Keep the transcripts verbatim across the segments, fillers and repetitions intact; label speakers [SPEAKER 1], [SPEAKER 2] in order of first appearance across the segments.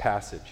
[SPEAKER 1] passage.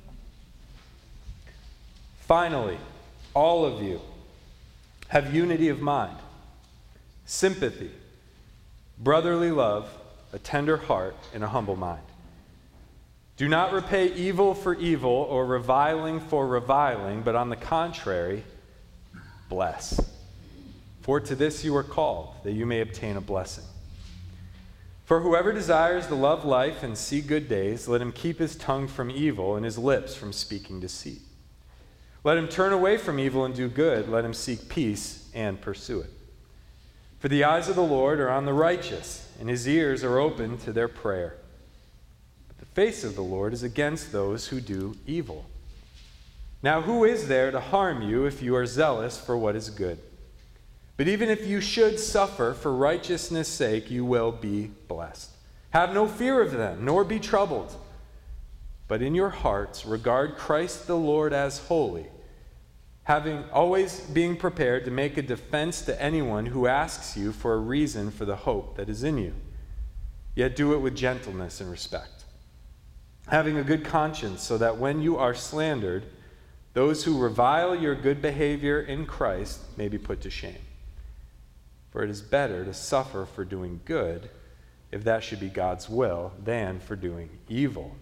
[SPEAKER 1] Finally, all of you have unity of mind, sympathy, brotherly love, a tender heart, and a humble mind. Do not repay evil for evil or reviling for reviling, but on the contrary, bless. For to this you are called, that you may obtain a blessing. For whoever desires to love life and see good days, let him keep his tongue from evil and his lips from speaking deceit. Let him turn away from evil and do good. Let him seek peace and pursue it. For the eyes of the Lord are on the righteous, and his ears are open to their prayer. But the face of the Lord is against those who do evil. Now who is there to harm you if you are zealous for what is good? But even if you should suffer for righteousness' sake, you will be blessed. Have no fear of them, nor be troubled. But in your hearts regard Christ the Lord as holy, having always being prepared to make a defense to anyone who asks you for a reason for the hope that is in you. Yet do it with gentleness and respect, having a good conscience, so that when you are slandered, those who revile your good behavior in Christ may be put to shame. For it is better to suffer for doing good, if that should be God's will, than for doing evil.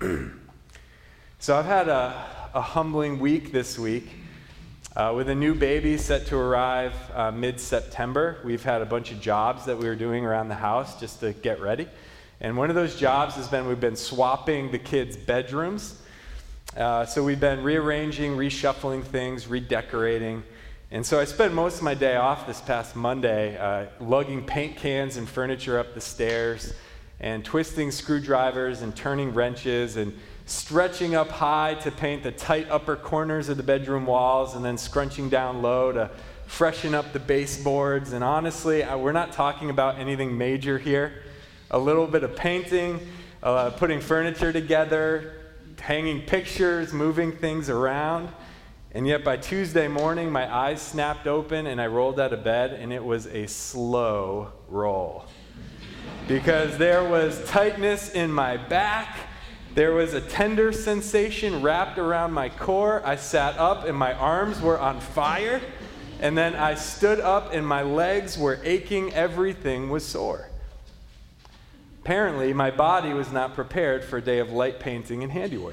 [SPEAKER 1] So I've had a, a humbling week this week. Uh, with a new baby set to arrive uh, mid-September, we've had a bunch of jobs that we were doing around the house just to get ready. And one of those jobs has been we've been swapping the kids' bedrooms. Uh, so we've been rearranging, reshuffling things, redecorating. And so I spent most of my day off this past Monday uh, lugging paint cans and furniture up the stairs and twisting screwdrivers and turning wrenches and stretching up high to paint the tight upper corners of the bedroom walls and then scrunching down low to freshen up the baseboards. And honestly, we're not talking about anything major here. A little bit of painting, uh, putting furniture together, hanging pictures, moving things around. And yet by Tuesday morning, my eyes snapped open and I rolled out of bed, and it was a slow roll. Because there was tightness in my back. There was a tender sensation wrapped around my core. I sat up and my arms were on fire. And then I stood up and my legs were aching. Everything was sore. Apparently, my body was not prepared for a day of light painting and handiwork.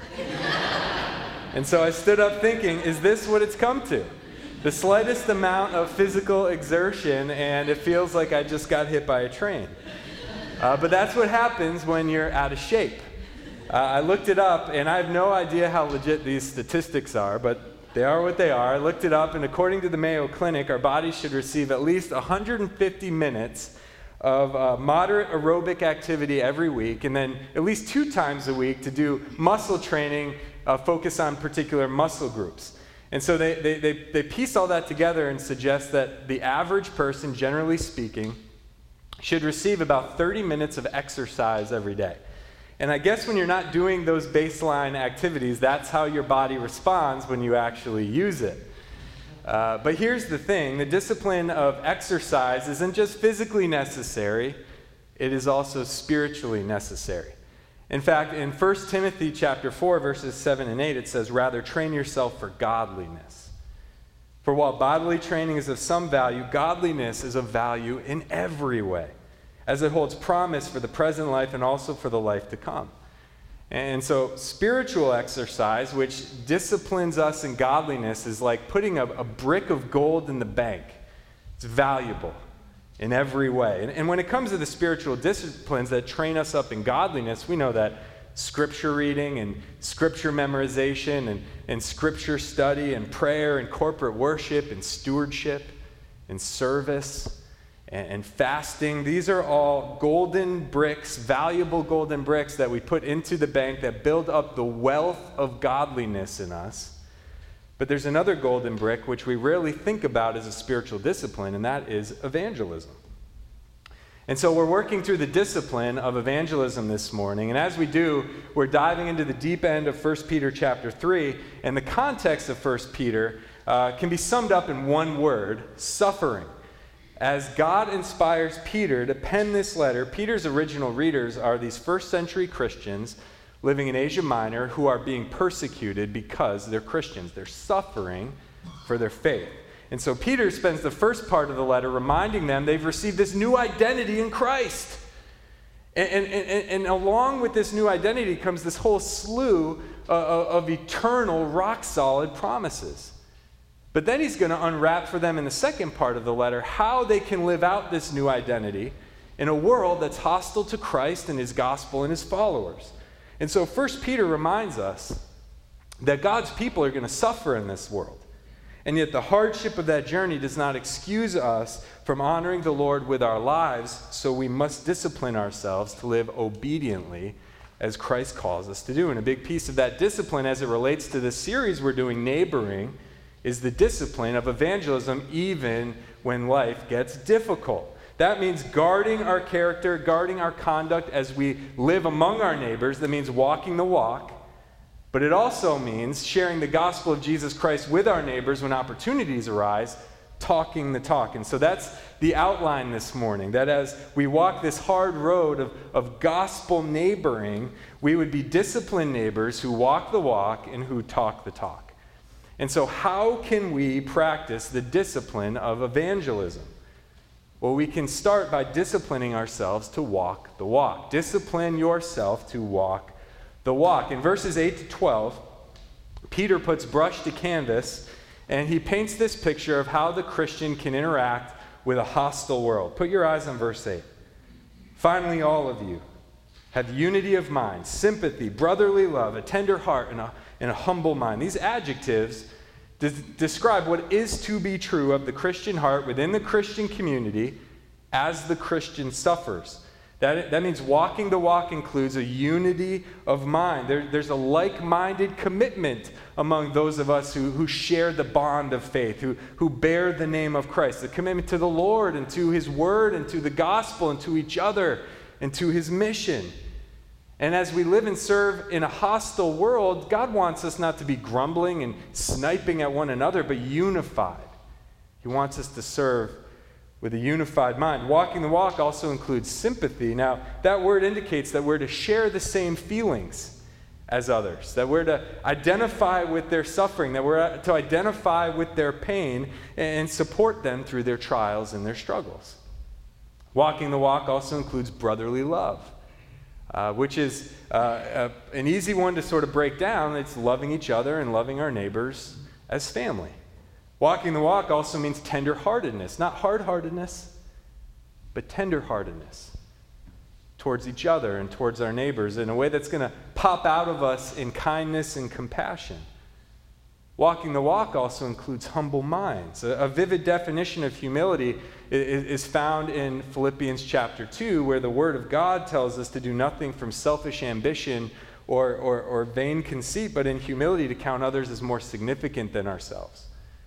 [SPEAKER 1] And so I stood up thinking, is this what it's come to? The slightest amount of physical exertion and it feels like I just got hit by a train. Uh, but that's what happens when you're out of shape. Uh, I looked it up, and I have no idea how legit these statistics are, but they are what they are. I looked it up, and according to the Mayo Clinic, our bodies should receive at least one hundred fifty minutes of uh, moderate aerobic activity every week, and then at least two times a week to do muscle training, uh, focus on particular muscle groups. And so they, they, they, they piece all that together and suggest that the average person, generally speaking, should receive about thirty minutes of exercise every day. And I guess when you're not doing those baseline activities, that's how your body responds when you actually use it. Uh, but here's the thing, the discipline of exercise isn't just physically necessary, it is also spiritually necessary. In fact, in First Timothy chapter four, verses seven and eight, it says, rather train yourself for godliness. For while bodily training is of some value, godliness is of value in every way, as it holds promise for the present life and also for the life to come. And so spiritual exercise, which disciplines us in godliness, is like putting a, a brick of gold in the bank. It's valuable in every way. And, and when it comes to the spiritual disciplines that train us up in godliness, we know that scripture reading and scripture memorization and, and scripture study and prayer and corporate worship and stewardship and service and, and fasting, these are all golden bricks, valuable golden bricks that we put into the bank that build up the wealth of godliness in us. But there's another golden brick which we rarely think about as a spiritual discipline, and that is evangelism. And so we're working through the discipline of evangelism this morning, and as we do, we're diving into the deep end of First Peter chapter three, and the context of First Peter uh, can be summed up in one word: suffering. As God inspires Peter to pen this letter, Peter's original readers are these first century Christians living in Asia Minor who are being persecuted because they're Christians. They're suffering for their faith. And so Peter spends the first part of the letter reminding them they've received this new identity in Christ. And, and, and, and along with this new identity comes this whole slew uh, of eternal, rock-solid promises. But then he's going to unwrap for them in the second part of the letter how they can live out this new identity in a world that's hostile to Christ and his gospel and his followers. And so First Peter reminds us that God's people are going to suffer in this world. And yet the hardship of that journey does not excuse us from honoring the Lord with our lives, so we must discipline ourselves to live obediently as Christ calls us to do. And a big piece of that discipline as it relates to this series we're doing, Neighboring, is the discipline of evangelism even when life gets difficult. That means guarding our character, guarding our conduct as we live among our neighbors. That means walking the walk. But it also means sharing the gospel of Jesus Christ with our neighbors when opportunities arise, talking the talk. And so that's the outline this morning, that as we walk this hard road of, of gospel neighboring, we would be disciplined neighbors who walk the walk and who talk the talk. And so how can we practice the discipline of evangelism? Well, we can start by disciplining ourselves to walk the walk. Discipline yourself to walk the walk. In verses eight to twelve, Peter puts brush to canvas, and he paints this picture of how the Christian can interact with a hostile world. Put your eyes on verse eight. Finally, all of you have unity of mind, sympathy, brotherly love, a tender heart, and a, and a humble mind. These adjectives de- describe what is to be true of the Christian heart within the Christian community as the Christian suffers. That, that means walking the walk includes a unity of mind. There, there's a like-minded commitment among those of us who, who share the bond of faith, who, who bear the name of Christ, the commitment to the Lord and to his word and to the gospel and to each other and to his mission. And as we live and serve in a hostile world, God wants us not to be grumbling and sniping at one another, but unified. He wants us to serve with a unified mind. Walking the walk also includes sympathy. Now, that word indicates that we're to share the same feelings as others, that we're to identify with their suffering, that we're to identify with their pain and support them through their trials and their struggles. Walking the walk also includes brotherly love, uh, which is uh, uh, an easy one to sort of break down. It's loving each other and loving our neighbors as family. Walking the walk also means tenderheartedness, not hard-heartedness, but tenderheartedness towards each other and towards our neighbors in a way that's going to pop out of us in kindness and compassion. Walking the walk also includes humble minds. A, a vivid definition of humility is, is found in Philippians chapter two, where the Word of God tells us to do nothing from selfish ambition or, or, or vain conceit, but in humility to count others as more significant than ourselves.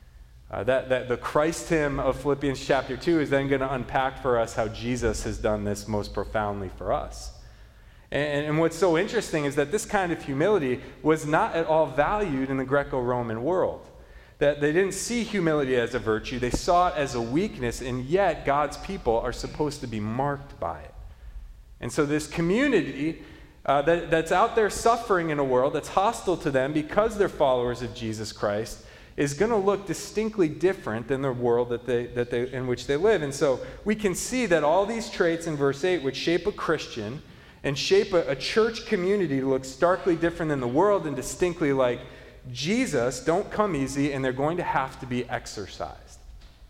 [SPEAKER 1] Uh, that, that the Christ hymn of Philippians chapter two is then going to unpack for us how Jesus has done this most profoundly for us. And, and what's so interesting is that this kind of humility was not at all valued in the Greco-Roman world. That they didn't see humility as a virtue, they saw it as a weakness, and yet God's people are supposed to be marked by it. And so this community uh, that, that's out there suffering in a world that's hostile to them because they're followers of Jesus Christ is going to look distinctly different than the world that they, that they, in which they live. And so we can see that all these traits in verse eight, which shape a Christian and shape a, a church community to look starkly different than the world and distinctly like Jesus, don't come easy, and they're going to have to be exercised.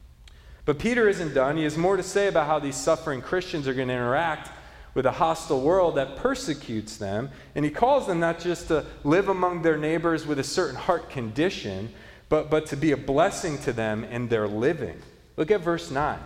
[SPEAKER 1] But Peter isn't done. He has more to say about how these suffering Christians are going to interact with a hostile world that persecutes them. And he calls them not just to live among their neighbors with a certain heart condition, But, but to be a blessing to them in their living. Look at verse nine.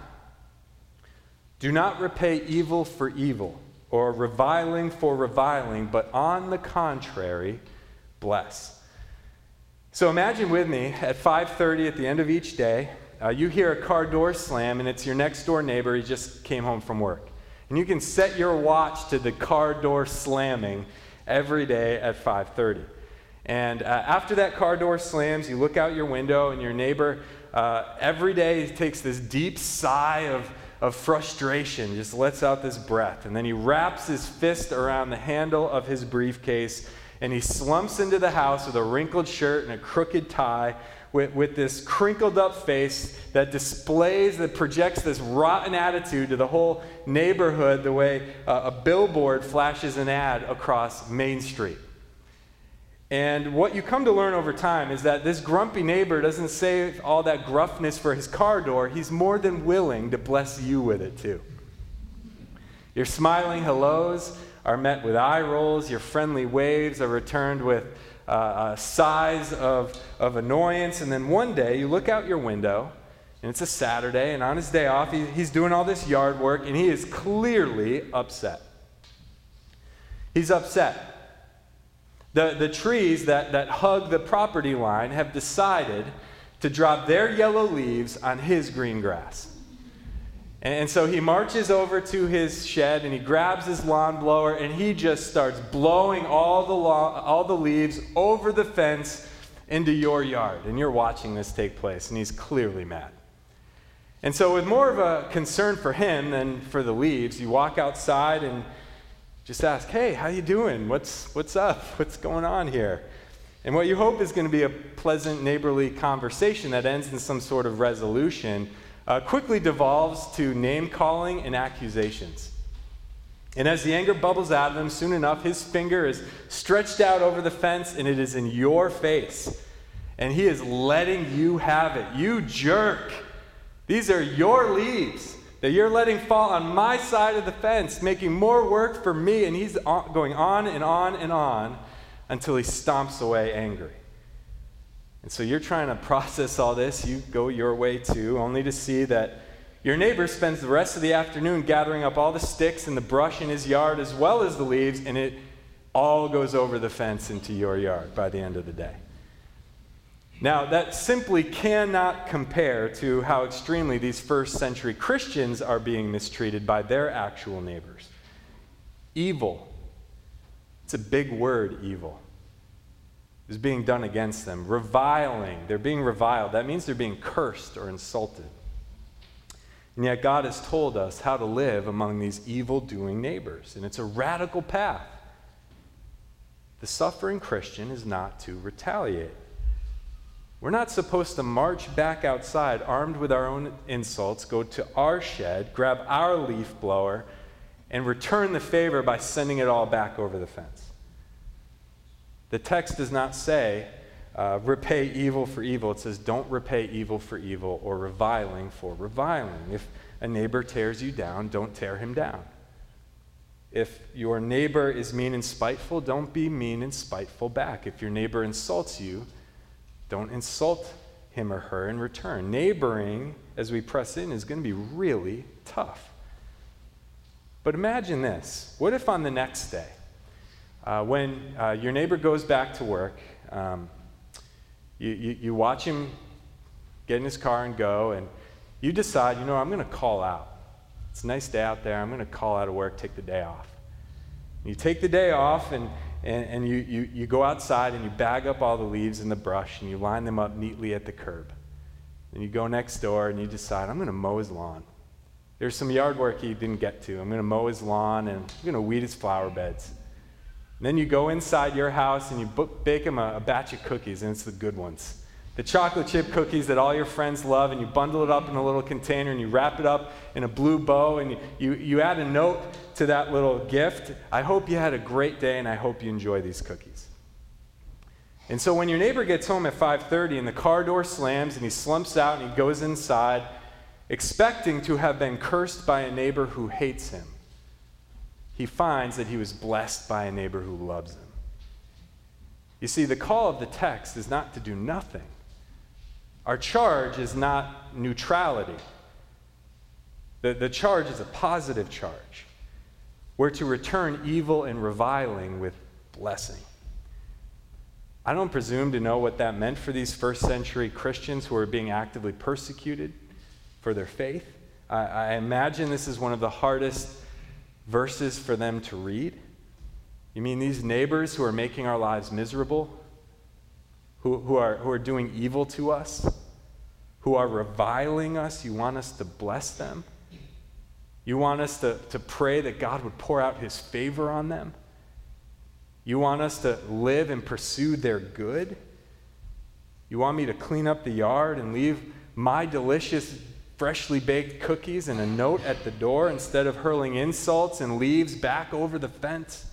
[SPEAKER 1] Do not repay evil for evil or reviling for reviling, but on the contrary, bless. So imagine with me at five thirty at the end of each day, uh, you hear a car door slam and it's your next door neighbor. He just came home from work. And you can set your watch to the car door slamming every day at five thirty. And uh, after that car door slams, you look out your window and your neighbor uh, every day takes this deep sigh of, of frustration, just lets out this breath. And then he wraps his fist around the handle of his briefcase, and he slumps into the house with a wrinkled shirt and a crooked tie, with, with this crinkled up face that displays, that projects this rotten attitude to the whole neighborhood the way uh, a billboard flashes an ad across Main Street. And what you come to learn over time is that this grumpy neighbor doesn't save all that gruffness for his car door. He's more than willing to bless you with it too. Your smiling hellos are met with eye rolls. Your friendly waves are returned with uh, sighs of, of annoyance. And then one day you look out your window, and it's a Saturday, and on his day off, he, he's doing all this yard work, and he is clearly upset. He's upset. The, the trees that, that hug the property line have decided to drop their yellow leaves on his green grass. And, and so he marches over to his shed and he grabs his lawn blower and he just starts blowing all the, law, all the leaves over the fence into your yard. And you're watching this take place, and he's clearly mad. And so with more of a concern for him than for the leaves, you walk outside and just ask, hey, how you doing? What's, what's up? What's going on here? And what you hope is going to be a pleasant, neighborly conversation that ends in some sort of resolution uh, quickly devolves to name-calling and accusations. And as the anger bubbles out of him, soon enough, his finger is stretched out over the fence, and it is in your face. And he is letting you have it. You jerk. These are your leaves that you're letting fall on my side of the fence, making more work for me. And he's going on and on and on until he stomps away angry. And so you're trying to process all this. You go your way too, only to see that your neighbor spends the rest of the afternoon gathering up all the sticks and the brush in his yard as well as the leaves, and it all goes over the fence into your yard by the end of the day. Now, that simply cannot compare to how extremely these first century Christians are being mistreated by their actual neighbors. Evil. It's a big word, evil. Is being done against them. Reviling. They're being reviled. That means they're being cursed or insulted. And yet God has told us how to live among these evil-doing neighbors. And it's a radical path. The suffering Christian is not to retaliate. We're not supposed to march back outside armed with our own insults, go to our shed, grab our leaf blower, and return the favor by sending it all back over the fence. The text does not say, uh, repay evil for evil. It says, don't repay evil for evil or reviling for reviling. If a neighbor tears you down, don't tear him down. If your neighbor is mean and spiteful, don't be mean and spiteful back. If your neighbor insults you, don't insult him or her in return. Neighboring, as we press in, is going to be really tough. But imagine this. What if on the next day, uh, when uh, your neighbor goes back to work, um, you, you, you watch him get in his car and go, and you decide, you know, I'm going to call out. It's a nice day out there. I'm going to call out of work, take the day off. You take the day off, and And, and you, you, you go outside and you bag up all the leaves and the brush and you line them up neatly at the curb. Then you go next door and you decide, I'm going to mow his lawn. There's some yard work he didn't get to. I'm going to mow his lawn and I'm going to weed his flower beds. And then you go inside your house and you bake him a, a batch of cookies, and it's the good ones. The chocolate chip cookies that all your friends love, and you bundle it up in a little container and you wrap it up in a blue bow, and you, you, you add a note to that little gift. I hope you had a great day and I hope you enjoy these cookies. And so when your neighbor gets home at five thirty and the car door slams and he slumps out and he goes inside expecting to have been cursed by a neighbor who hates him, he finds that he was blessed by a neighbor who loves him. You see, the call of the text is not to do nothing. Our charge is not neutrality. The, the charge is a positive charge. We're to return evil and reviling with blessing. I don't presume to know what that meant for these first century Christians who were being actively persecuted for their faith. I, I imagine this is one of the hardest verses for them to read. You mean these neighbors who are making our lives miserable, who, who, are, who are doing evil to us, who are reviling us, you want us to bless them? You want us to, to pray that God would pour out his favor on them? You want us to live and pursue their good? You want me to clean up the yard and leave my delicious, freshly baked cookies and a note at the door instead of hurling insults and leaves back over the fence?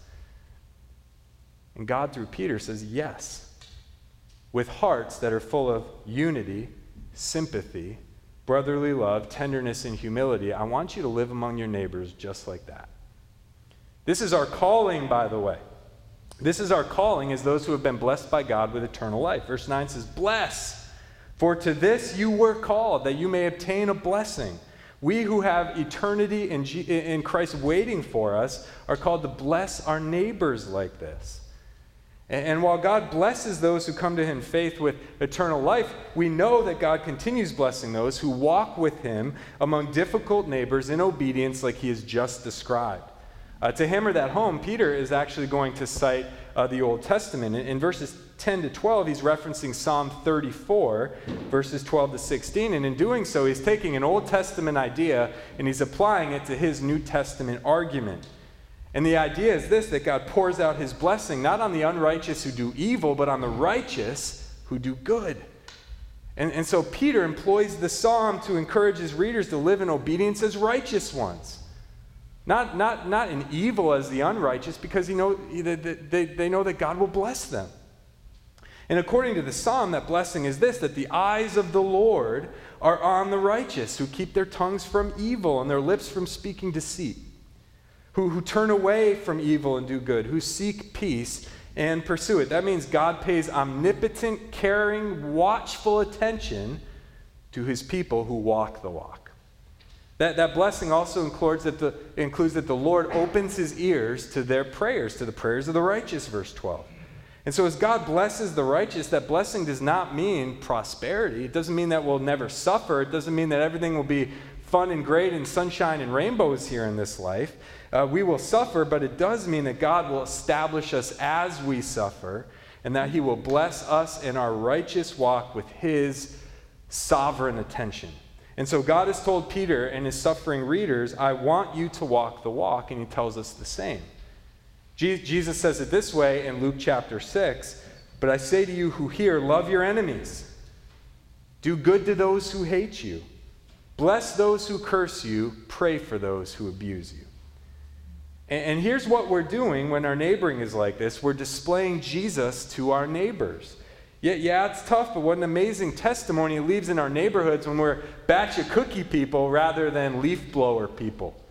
[SPEAKER 1] And God, through Peter, says yes, with hearts that are full of unity, sympathy, brotherly love, tenderness, and humility. I want you to live among your neighbors just like that. This is our calling, by the way. This is our calling as those who have been blessed by God with eternal life. Verse nine says, bless, for to this you were called, that you may obtain a blessing. We who have eternity in, G- in Christ waiting for us are called to bless our neighbors like this. And, and while God blesses those who come to him in faith with eternal life, we know that God continues blessing those who walk with him among difficult neighbors in obedience like he has just described. Uh, to hammer that home, Peter is actually going to cite uh, the Old Testament. In, in verses ten to twelve, he's referencing Psalm thirty-four, verses twelve to sixteen. And in doing so, he's taking an Old Testament idea and he's applying it to his New Testament argument. And the idea is this, that God pours out his blessing not on the unrighteous who do evil, but on the righteous who do good. And, and so Peter employs the psalm to encourage his readers to live in obedience as righteous ones. Not, not, not in evil as the unrighteous, because you know, they, they, they know that God will bless them. And according to the psalm, that blessing is this, that the eyes of the Lord are on the righteous, who keep their tongues from evil and their lips from speaking deceit, who, who turn away from evil and do good, who seek peace and pursue it. That means God pays omnipotent, caring, watchful attention to his people who walk the walk. That, that blessing also includes that, the, includes that the Lord opens his ears to their prayers, to the prayers of the righteous, verse twelve. And so as God blesses the righteous, that blessing does not mean prosperity. It doesn't mean that we'll never suffer. It doesn't mean that everything will be fun and great and sunshine and rainbows here in this life. Uh, we will suffer, but it does mean that God will establish us as we suffer, and that he will bless us in our righteous walk with his sovereign attention. And so God has told Peter and his suffering readers, I want you to walk the walk, and he tells us the same. Je- Jesus says it this way in Luke chapter six, but I say to you who hear, love your enemies. Do good to those who hate you. Bless those who curse you. Pray for those who abuse you. And, and here's what we're doing when our neighboring is like this. We're displaying Jesus to our neighbors. Yeah, yeah, it's tough, but what an amazing testimony it leaves in our neighborhoods when we're batch of cookie people rather than leaf blower people.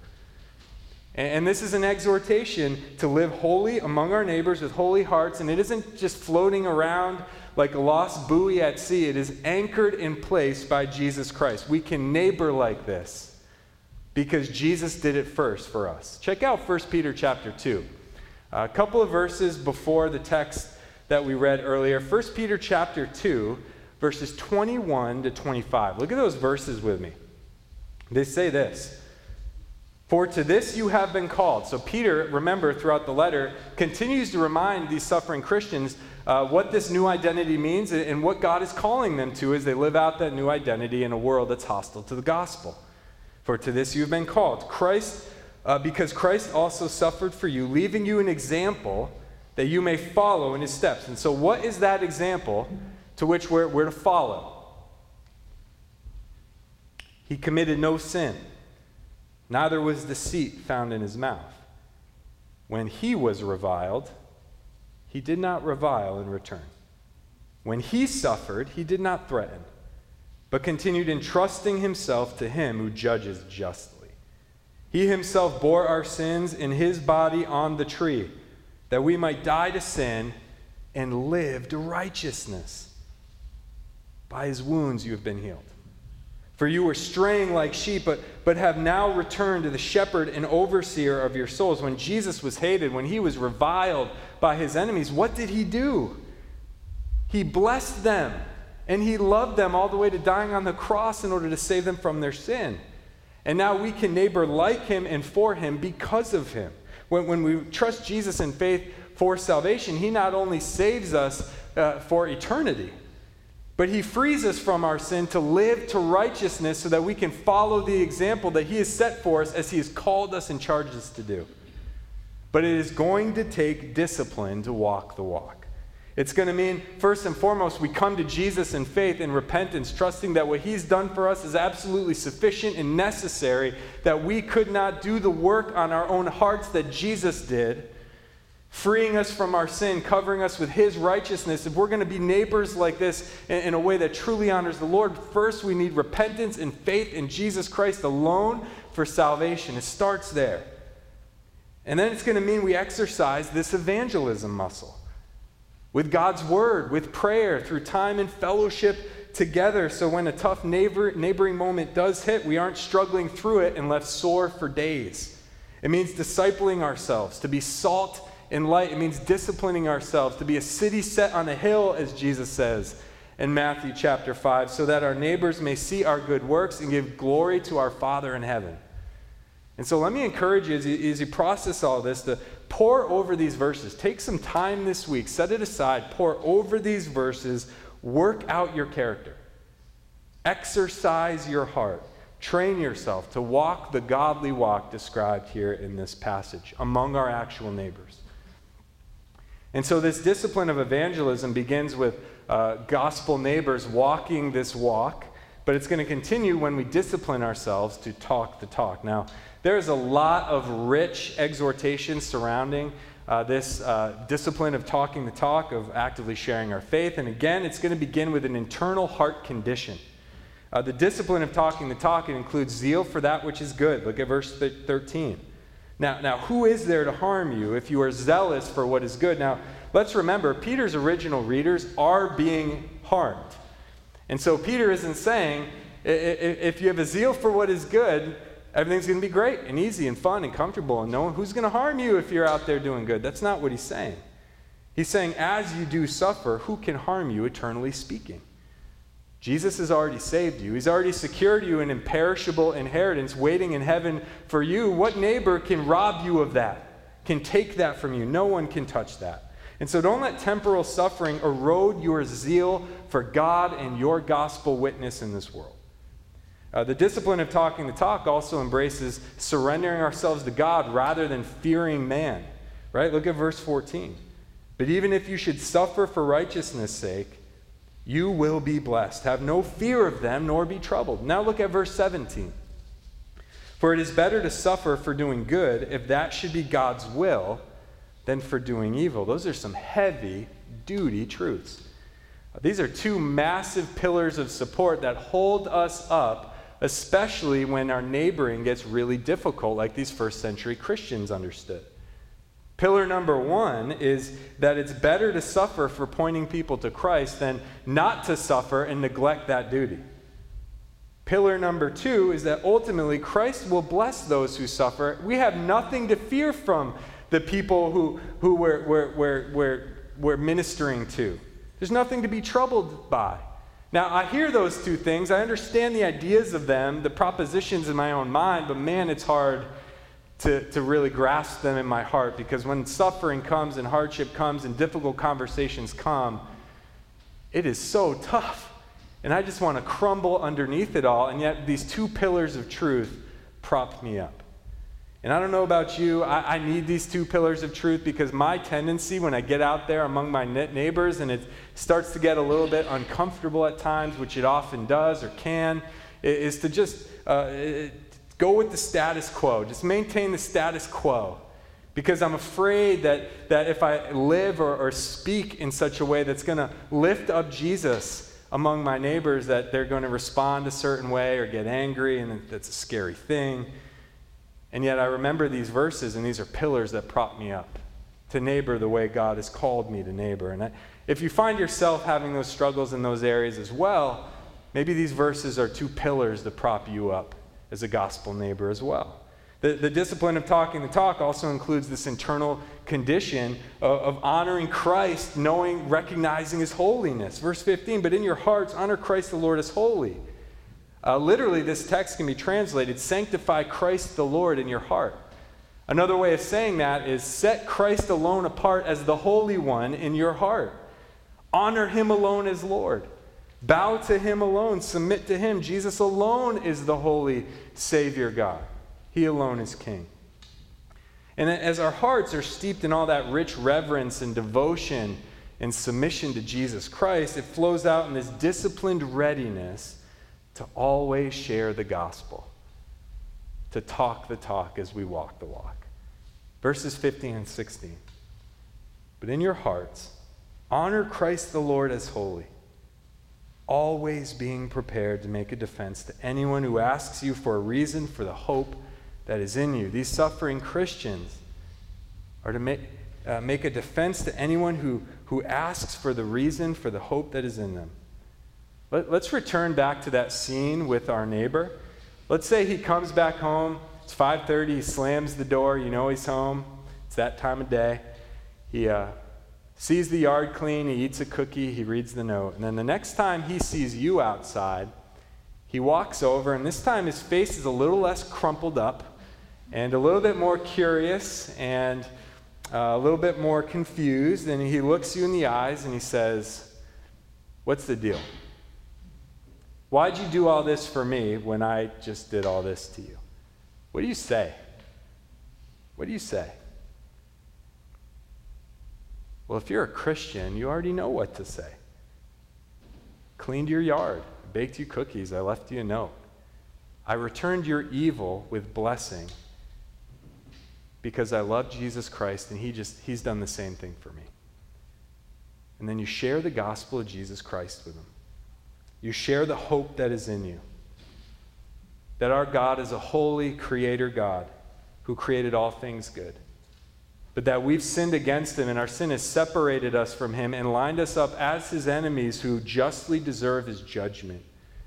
[SPEAKER 1] And, and this is an exhortation to live holy among our neighbors with holy hearts, and it isn't just floating around like a lost buoy at sea. It is anchored in place by Jesus Christ. We can neighbor like this because Jesus did it first for us. Check out First Peter chapter two. A couple of verses before the text that we read earlier. First Peter chapter two, verses twenty-one to twenty-five. Look at those verses with me. They say this, for to this you have been called. So Peter, remember, throughout the letter, continues to remind these suffering Christians uh, what this new identity means and what God is calling them to as they live out that new identity in a world that's hostile to the gospel. For to this you have been called. Christ, uh, because Christ also suffered for you, leaving you an example that you may follow in his steps. And so what is that example to which we're, we're to follow? He committed no sin, neither was deceit found in his mouth. When he was reviled, he did not revile in return. When he suffered, he did not threaten, but continued entrusting himself to him who judges justly. He himself bore our sins in his body on the tree, that we might die to sin and live to righteousness. By his wounds you have been healed. For you were straying like sheep, but, but have now returned to the shepherd and overseer of your souls. When Jesus was hated, when he was reviled by his enemies, what did he do? He blessed them, and he loved them all the way to dying on the cross in order to save them from their sin. And now we can neighbor like him and for him because of him. When, when we trust Jesus in faith for salvation, he not only saves us uh, for eternity, But he frees us from our sin to live to righteousness so that we can follow the example that he has set for us as he has called us and charged us to do. But it is going to take discipline to walk the walk. It's going to mean, first and foremost, we come to Jesus in faith and repentance, trusting that what he's done for us is absolutely sufficient and necessary, that we could not do the work on our own hearts that Jesus did, freeing us from our sin, covering us with his righteousness. If we're going to be neighbors like this in, in a way that truly honors the Lord, first we need repentance and faith in Jesus Christ alone for salvation. It starts there. And then it's going to mean we exercise this evangelism muscle. With God's word, with prayer, through time and fellowship together. So when a tough neighbor, neighboring moment does hit, we aren't struggling through it and left sore for days. It means discipling ourselves, to be salt and light. It means disciplining ourselves, to be a city set on a hill, as Jesus says in Matthew chapter five, so that our neighbors may see our good works and give glory to our Father in heaven. And so let me encourage you as you, as you process all this to pour over these verses. Take some time this week. Set it aside. Pour over these verses. Work out your character. Exercise your heart. Train yourself to walk the godly walk described here in this passage among our actual neighbors. And so this discipline of evangelism begins with uh, gospel neighbors walking this walk, but it's going to continue when we discipline ourselves to talk the talk. Now, there's a lot of rich exhortation surrounding uh, this uh, discipline of talking the talk, of actively sharing our faith. And again, it's going to begin with an internal heart condition. Uh, the discipline of talking the talk, it includes zeal for that which is good. Look at verse thirteen. Now, now, who is there to harm you if you are zealous for what is good? Now, let's remember, Peter's original readers are being harmed. And so Peter isn't saying, if you have a zeal for what is good, everything's going to be great and easy and fun and comfortable, and no one who's going to harm you if you're out there doing good. That's not what he's saying. He's saying, as you do suffer, who can harm you, eternally speaking? Jesus has already saved you. He's already secured you an imperishable inheritance waiting in heaven for you. What neighbor can rob you of that, can take that from you? No one can touch that. And so don't let temporal suffering erode your zeal for God and your gospel witness in this world. Uh, the discipline of talking the talk also embraces surrendering ourselves to God rather than fearing man. Right? Look at verse fourteen. But even if you should suffer for righteousness' sake, you will be blessed. Have no fear of them, nor be troubled. Now look at verse seventeen. For it is better to suffer for doing good, if that should be God's will, than for doing evil. Those are some heavy-duty truths. These are two massive pillars of support that hold us up, especially when our neighboring gets really difficult, like these first century Christians understood. Pillar number one is that it's better to suffer for pointing people to Christ than not to suffer and neglect that duty. Pillar number two is that ultimately Christ will bless those who suffer. We have nothing to fear from the people who, who we're, we're, we're, we're, we're ministering to. There's nothing to be troubled by. Now, I hear those two things. I understand the ideas of them, the propositions in my own mind, but man, it's hard to, to really grasp them in my heart, because when suffering comes and hardship comes and difficult conversations come, it is so tough. And I just want to crumble underneath it all, and yet these two pillars of truth prop me up. And I don't know about you, I, I need these two pillars of truth, because my tendency when I get out there among my neighbors and it starts to get a little bit uncomfortable at times, which it often does or can, is to just uh, go with the status quo. Just maintain the status quo. Because I'm afraid that, that if I live or, or speak in such a way that's going to lift up Jesus among my neighbors, that they're going to respond a certain way or get angry, and that's a scary thing. And yet I remember these verses, and these are pillars that prop me up to neighbor the way God has called me to neighbor. And I, if you find yourself having those struggles in those areas as well, maybe these verses are two pillars to prop you up as a gospel neighbor as well. The, the discipline of talking the talk also includes this internal condition of, of honoring Christ, knowing, recognizing his holiness. Verse fifteen, but in your hearts honor Christ the Lord as holy. Uh, literally, this text can be translated, sanctify Christ the Lord in your heart. Another way of saying that is set Christ alone apart as the Holy One in your heart. Honor him alone as Lord. Bow to him alone. Submit to him. Jesus alone is the holy Savior God. He alone is King. And as our hearts are steeped in all that rich reverence and devotion and submission to Jesus Christ, it flows out in this disciplined readiness to always share the gospel, to talk the talk as we walk the walk. Verses fifteen and sixteen. But in your hearts, honor Christ the Lord as holy, always being prepared to make a defense to anyone who asks you for a reason for the hope that is in you. These suffering Christians are to make, uh, make a defense to anyone who, who asks for the reason for the hope that is in them. Let, let's return back to that scene with our neighbor. Let's say he comes back home. It's five thirty. He slams the door. You know he's home. It's that time of day. He uh, sees the yard clean. He eats a cookie. He reads the note. And then the next time he sees you outside, he walks over, and this time his face is a little less crumpled up and a little bit more curious and uh, a little bit more confused. And he looks you in the eyes and he says, "What's the deal? Why'd you do all this for me when I just did all this to you?" What do you say? What do you say? Well, if you're a Christian, you already know what to say. Cleaned your yard, baked you cookies, I left you a note. I returned your evil with blessing because I love Jesus Christ and he just he's done the same thing for me. And then you share the gospel of Jesus Christ with him. You share the hope that is in you. That our God is a holy creator God who created all things good. But that we've sinned against him and our sin has separated us from him and lined us up as his enemies who justly deserve his judgment.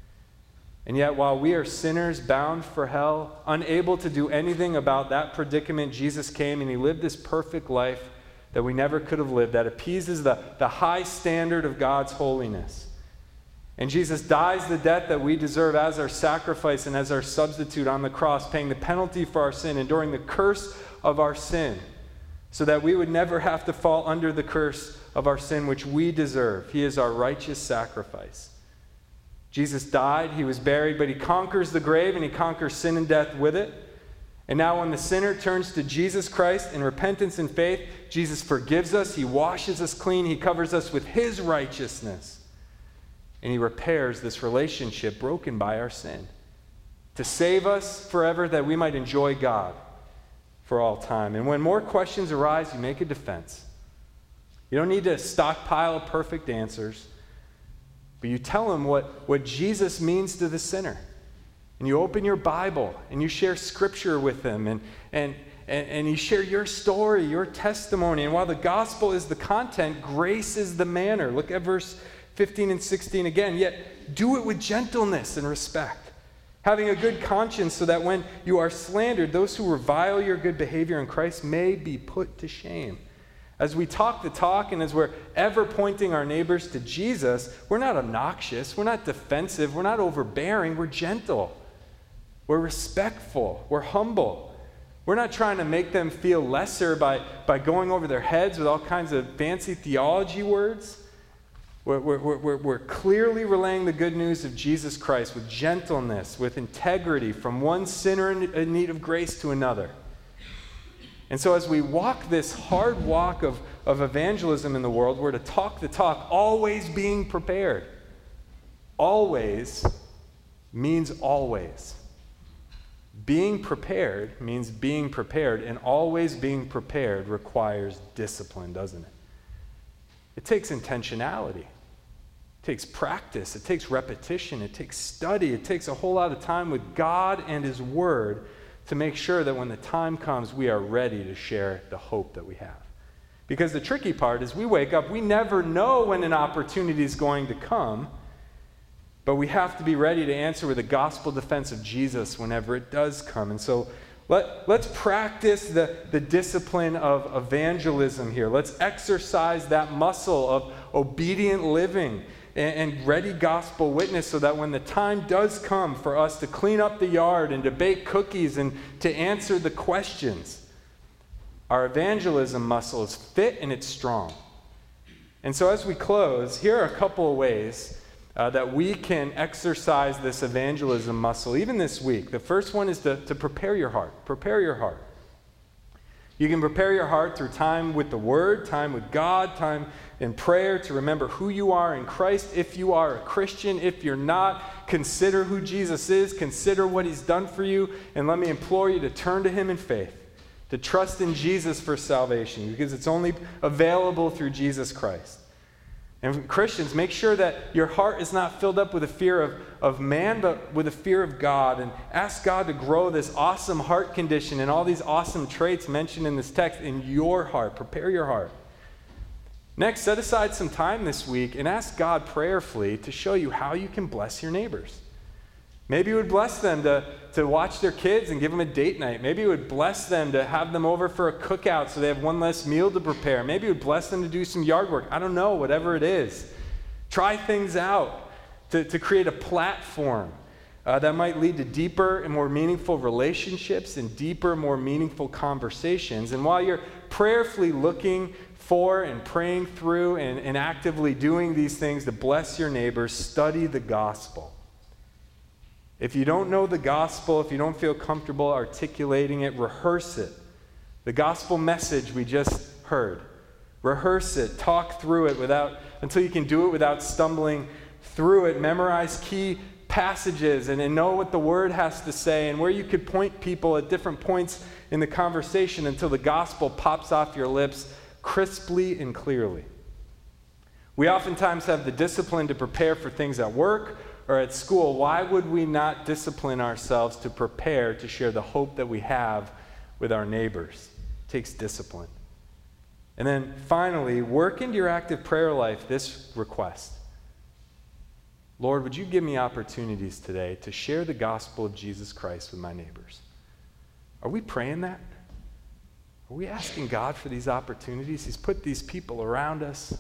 [SPEAKER 1] And yet while we are sinners bound for hell, unable to do anything about that predicament, Jesus came and he lived this perfect life that we never could have lived, that appeases the, the high standard of God's holiness. And Jesus dies the death that we deserve as our sacrifice and as our substitute on the cross, paying the penalty for our sin, enduring the curse of our sin, so that we would never have to fall under the curse of our sin, which we deserve. He is our righteous sacrifice. Jesus died, he was buried, but he conquers the grave and he conquers sin and death with it. And now when the sinner turns to Jesus Christ in repentance and faith, Jesus forgives us, he washes us clean, he covers us with his righteousness. And he repairs this relationship broken by our sin to save us forever that we might enjoy God for all time. And when more questions arise, you make a defense. You don't need to stockpile perfect answers, but you tell him what, what Jesus means to the sinner. And you open your Bible and you share scripture with them and, and, and, and you share your story, your testimony. And while the gospel is the content, grace is the manner. Look at verse fifteen and sixteen again. Yet do it with gentleness and respect, having a good conscience, so that when you are slandered, those who revile your good behavior in Christ may be put to shame. As we talk the talk and as we're ever pointing our neighbors to Jesus, we're not obnoxious, we're not defensive, we're not overbearing, we're gentle, we're respectful, we're humble. We're not trying to make them feel lesser by, by going over their heads with all kinds of fancy theology words. We're, we're, we're, we're clearly relaying the good news of Jesus Christ with gentleness, with integrity, from one sinner in need of grace to another. And so as we walk this hard walk of, of evangelism in the world, we're to talk the talk, always being prepared. Always means always. Being prepared means being prepared, and always being prepared requires discipline, doesn't it? It takes intentionality. It takes practice. It takes repetition. It takes study. It takes a whole lot of time with God and his word to make sure that when the time comes, we are ready to share the hope that we have. Because the tricky part is we wake up, we never know when an opportunity is going to come, but we have to be ready to answer with a gospel defense of Jesus whenever it does come. And so Let, let's practice the, the discipline of evangelism here. Let's exercise that muscle of obedient living and, and ready gospel witness, so that when the time does come for us to clean up the yard and to bake cookies and to answer the questions, our evangelism muscle is fit and it's strong. And so as we close, here are a couple of ways uh, that we can exercise this evangelism muscle even this week. The first one is to, to prepare your heart. Prepare your heart. You can prepare your heart through time with the Word, time with God, time in prayer to remember who you are in Christ. If you are a Christian, if you're not, consider who Jesus is, consider what he's done for you, and let me implore you to turn to him in faith, to trust in Jesus for salvation, because it's only available through Jesus Christ. And Christians, make sure that your heart is not filled up with a fear of, of man, but with a fear of God. And ask God to grow this awesome heart condition and all these awesome traits mentioned in this text in your heart. Prepare your heart. Next, set aside some time this week and ask God prayerfully to show you how you can bless your neighbors. Maybe you would bless them to, to watch their kids and give them a date night. Maybe you would bless them to have them over for a cookout so they have one less meal to prepare. Maybe you would bless them to do some yard work. I don't know, whatever it is. Try things out to, to create a platform uh, that might lead to deeper and more meaningful relationships and deeper, more meaningful conversations. And while you're prayerfully looking for and praying through and, and actively doing these things to bless your neighbors, study the gospel. If you don't know the gospel, if you don't feel comfortable articulating it, rehearse it. The gospel message we just heard. Rehearse it, talk through it without until you can do it without stumbling through it. Memorize key passages and, and know what the word has to say and where you could point people at different points in the conversation until the gospel pops off your lips crisply and clearly. We oftentimes have the discipline to prepare for things at work or at school. Why would we not discipline ourselves to prepare to share the hope that we have with our neighbors? It takes discipline. And then finally, work into your active prayer life this request. Lord, would you give me opportunities today to share the gospel of Jesus Christ with my neighbors? Are we praying that? Are we asking God for these opportunities? He's put these people around us.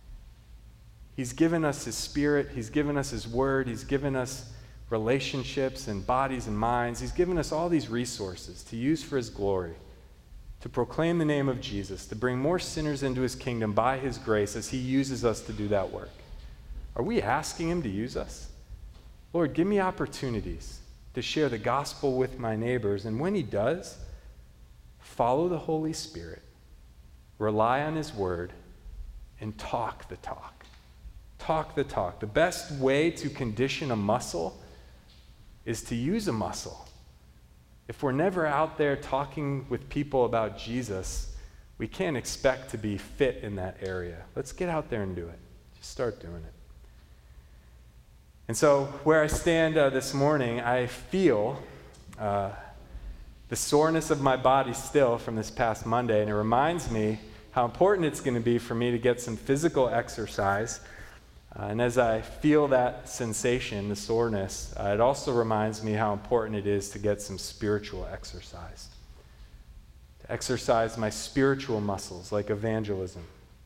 [SPEAKER 1] He's given us his Spirit. He's given us his word. He's given us relationships and bodies and minds. He's given us all these resources to use for his glory, to proclaim the name of Jesus, to bring more sinners into his kingdom by his grace as he uses us to do that work. Are we asking him to use us? Lord, give me opportunities to share the gospel with my neighbors. And when he does, follow the Holy Spirit, rely on his word, and talk the talk. Talk the talk. The best way to condition a muscle is to use a muscle. If we're never out there talking with people about Jesus, we can't expect to be fit in that area. Let's get out there and do it. Just start doing it. And so where I stand uh, this morning, I feel uh, the soreness of my body still from this past Monday, and it reminds me how important it's going to be for me to get some physical exercise. Uh, and as I feel that sensation, the soreness, uh, it also reminds me how important it is to get some spiritual exercise. To exercise my spiritual muscles like evangelism.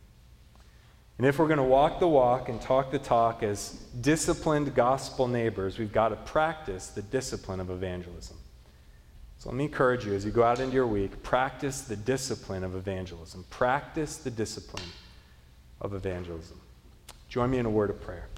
[SPEAKER 1] And if we're going to walk the walk and talk the talk as disciplined gospel neighbors, we've got to practice the discipline of evangelism. So let me encourage you as you go out into your week, practice the discipline of evangelism. Practice the discipline of evangelism. Join me in a word of prayer.